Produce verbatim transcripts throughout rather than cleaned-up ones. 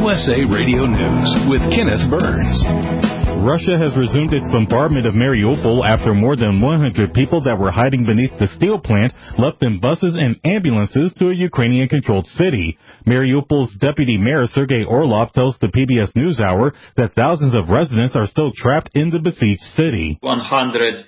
S A Radio News with Kenneth Burns. Russia has resumed its bombardment of Mariupol after more than one hundred people that were hiding beneath the steel plant left in buses and ambulances to a Ukrainian-controlled city. Mariupol's deputy mayor Sergei Orlov tells the P B S NewsHour that thousands of residents are still trapped in the besieged city. one hundred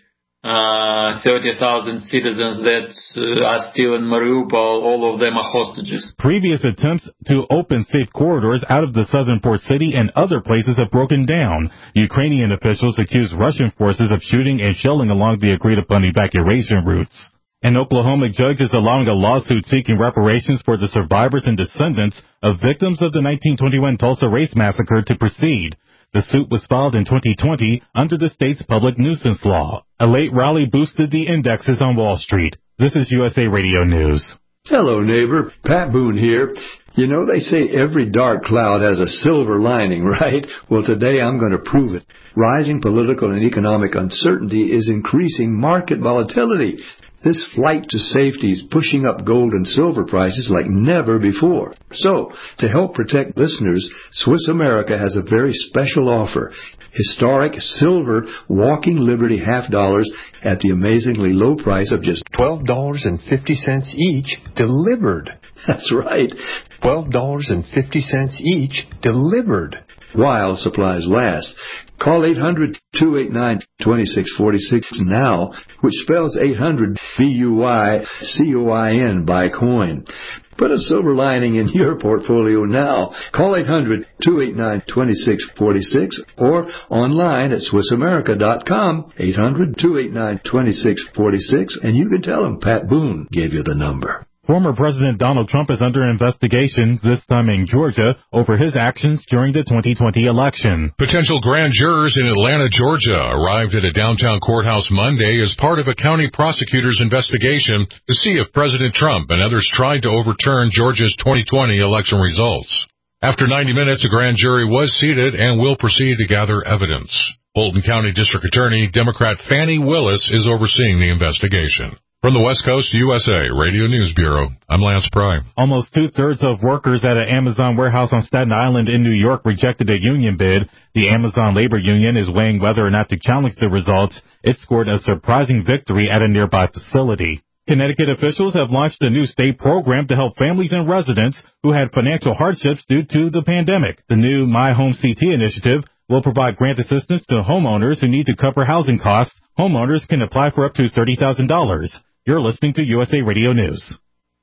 thirty thousand citizens that uh, are still in Mariupol, all of them are hostages. Previous attempts to open safe corridors out of the southern port city and other places have broken down. Ukrainian officials accuse Russian forces of shooting and shelling along the agreed-upon evacuation routes. An Oklahoma judge is allowing a lawsuit seeking reparations for the survivors and descendants of victims of the nineteen twenty-one Tulsa Race Massacre to proceed. The suit was filed in twenty twenty under the state's public nuisance law. A late rally boosted the indexes on Wall Street. This is U S A Radio News. Hello, neighbor. Pat Boone here. You know, they say every dark cloud has a silver lining, right? Well, today I'm going to prove it. Rising political and economic uncertainty is increasing market volatility. This flight to safety is pushing up gold and silver prices like never before. So, to help protect listeners, Swiss America has a very special offer. Historic silver Walking Liberty half dollars at the amazingly low price of just twelve dollars and fifty cents each, delivered. That's right. twelve dollars and fifty cents each, delivered. While supplies last. Call eight hundred, two eight nine, two six four six now, which spells eight hundred B U Y C O I N, buy coin. Put a silver lining in your portfolio now. Call eight hundred, two eight nine, two six four six or online at Swiss America dot com, eight hundred, two eight nine, two six four six, and you can tell them Pat Boone gave you the number. Former President Donald Trump is under investigation, this time in Georgia, over his actions during the twenty twenty election. Potential grand jurors in Atlanta, Georgia, arrived at a downtown courthouse Monday as part of a county prosecutor's investigation to see if President Trump and others tried to overturn Georgia's twenty twenty election results. After ninety minutes, a grand jury was seated and will proceed to gather evidence. Fulton County District Attorney Democrat Fannie Willis is overseeing the investigation. From the West Coast U S A Radio News Bureau, I'm Lance Pry. Almost two-thirds of workers at an Amazon warehouse on Staten Island in New York rejected a union bid. The Amazon Labor Union is weighing whether or not to challenge the results. It scored a surprising victory at a nearby facility. Connecticut officials have launched a new state program to help families and residents who had financial hardships due to the pandemic. The new My Home C T initiative will provide grant assistance to homeowners who need to cover housing costs. Homeowners can apply for up to thirty thousand dollars. You're listening to U S A Radio News.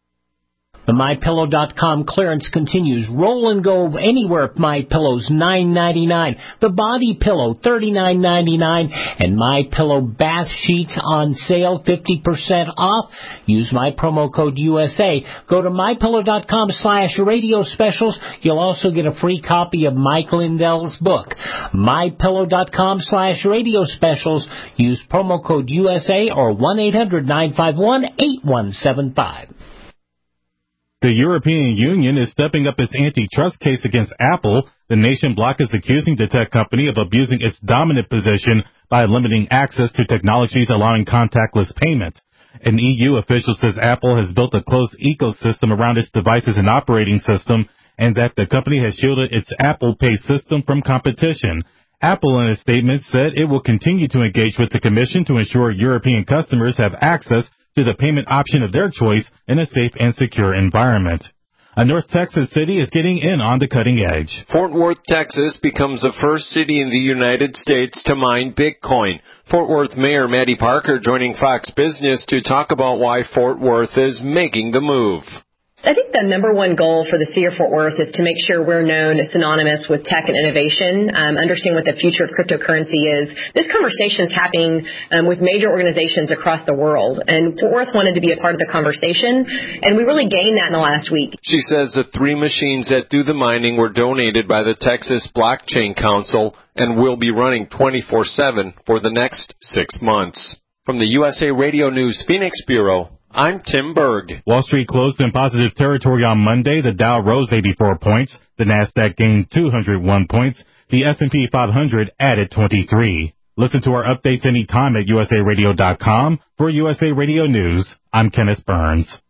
The My Pillow dot com clearance continues. Roll and go anywhere with MyPillow's nine ninety-nine. The Body Pillow thirty-nine ninety-nine, and MyPillow bath sheets on sale fifty percent off. Use my promo code U S A. Go to My Pillow dot com slash radio specials. You'll also get a free copy of Mike Lindell's book. My Pillow dot com slash radio specials. Use promo code U S A or one eight hundred nine five one eight one seven five. The European Union is stepping up its antitrust case against Apple. The nation bloc is accusing the tech company of abusing its dominant position by limiting access to technologies allowing contactless payment. An E U official says Apple has built a closed ecosystem around its devices and operating system, and that the company has shielded its Apple Pay system from competition. Apple, in a statement, said it will continue to engage with the Commission to ensure European customers have access to the payment option of their choice in a safe and secure environment. A North Texas city is getting in on the cutting edge. Fort Worth, Texas becomes the first city in the United States to mine Bitcoin. Fort Worth Mayor Maddie Parker joining Fox Business to talk about why Fort Worth is making the move. I think the number one goal for the city of Fort Worth is to make sure we're known as synonymous with tech and innovation, um, understand what the future of cryptocurrency is. This conversation is happening um, with major organizations across the world, and Fort Worth wanted to be a part of the conversation, and we really gained that in the last week. She says the three machines that do the mining were donated by the Texas Blockchain Council and will be running twenty-four seven for the next six months. From the U S A Radio News Phoenix Bureau, I'm Tim Berg. Wall Street closed in positive territory on Monday. The Dow rose eighty-four points. The Nasdaq gained two hundred one points. The S and P five hundred added twenty-three. Listen to our updates anytime at U S A radio dot com. For U S A Radio News, I'm Kenneth Burns.